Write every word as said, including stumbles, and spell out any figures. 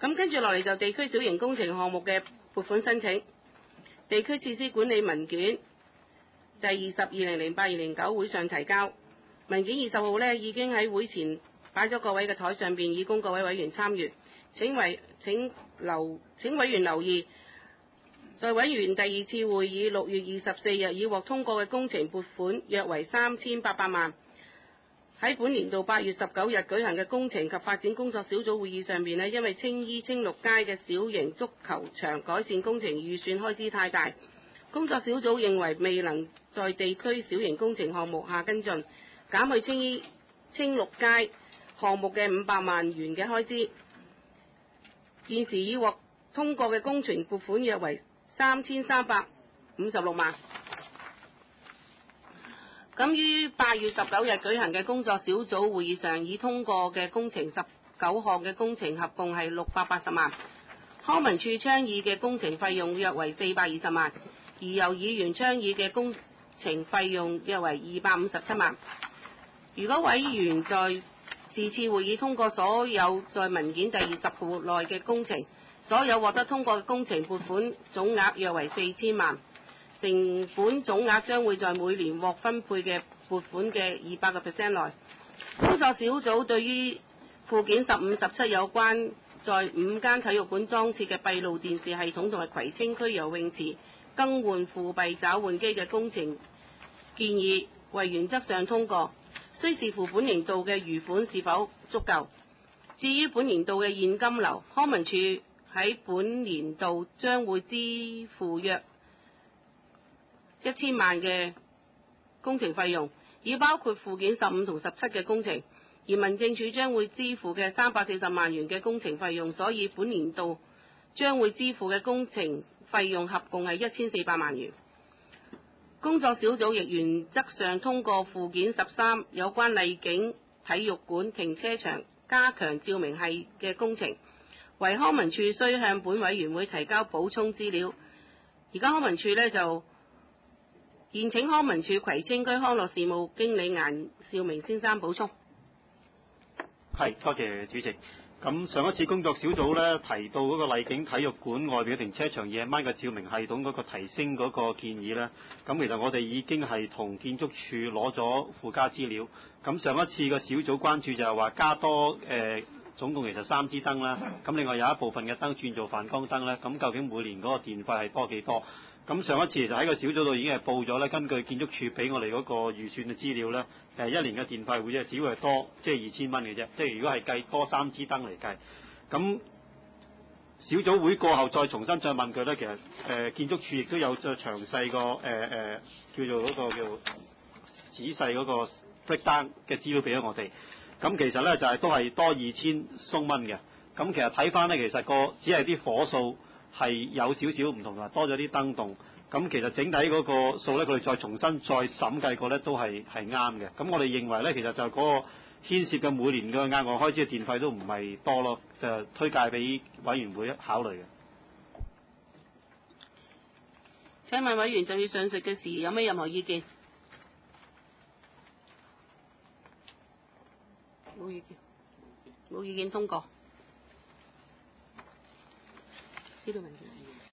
咁跟住落嚟就地區小型工程項目嘅撥款申請，地區設施管理文件第二十二零零八二零九會上提交，文件二十號呢已經喺會前擺咗各位嘅台上邊，以供各位委員參閱。請委請留請委員留意，在委員第二次會議六月二十四日已獲通過嘅工程撥款約為三千八百萬。喺本年度八月十九日舉行嘅工程及發展工作小組會議上面呢，因為青衣青綠街嘅小型足球場改善工程預算開支太大，工作小組認為未能在地區小型工程項目下跟進，減去青衣青綠街項目嘅五百萬元嘅開支。現時已獲通過嘅工程撥款約為三千三百五十六萬。咁於八月十九日舉行嘅工作小組會議上，已通過嘅工程十九項嘅工程合共係六百八十萬。康文署倡議嘅工程費用約為四百二十萬，而由議員倡議嘅工程費用約為二百五十七萬。如果委員在是次會議通過所有在文件第二十號內嘅工程，所有獲得通過嘅工程撥款總額約為四千萬，成本總額將會在每年獲分配嘅撥款嘅二百個 percent 內。工作小組對於附件十五、十七有關在五間體育館裝設嘅閉路電視系統同埋葵青區游泳池更換輔幣找換機嘅工程建議為原則上通過，需視乎本年度嘅餘款是否足夠。至於本年度嘅現金流，康文署喺本年度將會支付約一千萬嘅工程費用，已包括附件十五同十七嘅工程，而民政處將會支付嘅三百四十萬元嘅工程費用，所以本年度將會支付嘅工程費用合共係一千四百萬元。工作小組亦原則上通過附件十三有關麗景體育館停車場加強照明系嘅工程，為康文署需向本委員會提交補充資料。而家康文署呢，就現請康文署葵青區康樂事務經理顏兆明先生補充。 係，多謝主席。咁上一次工作小組咧提到嗰個麗景體育館外邊嘅停車場夜晚嘅照明系統嗰個提升嗰個建議咧，咁其實我哋已經係同建築署攞咗附加資料。咁上一次個小組關注就係話加多誒、呃、總共其實三支燈啦，咁另外有一部分嘅燈轉做泛光燈咧，咁究竟每年嗰個電費係多幾多？咁上一次就喺個小組度已經係報咗咧，根據建築署俾我哋嗰個預算嘅資料咧，誒一年嘅電費會只會係多即係二千蚊嘅啫，即係如果係計多三支燈嚟計。咁小組會過後再重新再問佢咧，其實誒、呃、建築署亦都有再詳細個誒誒叫做嗰個叫仔細嗰個 breakdown 嘅資料俾咗我哋。咁其實咧就係、是、都係多二千鬆蚊嘅。咁其實睇翻咧，其實個只係啲火數係有少少唔同嘅，多咗啲燈棟。咁其實整體嗰個數咧，佢哋再重新再審計過咧，都係係啱嘅。咁我哋認為咧，其實就嗰個牽涉嘅每年嘅額外開支嘅電費都唔係多咯，就推介俾委員會考慮嘅。 請問委員就要上述嘅事有咩任何意見？冇意見，冇意見通過。資料文件。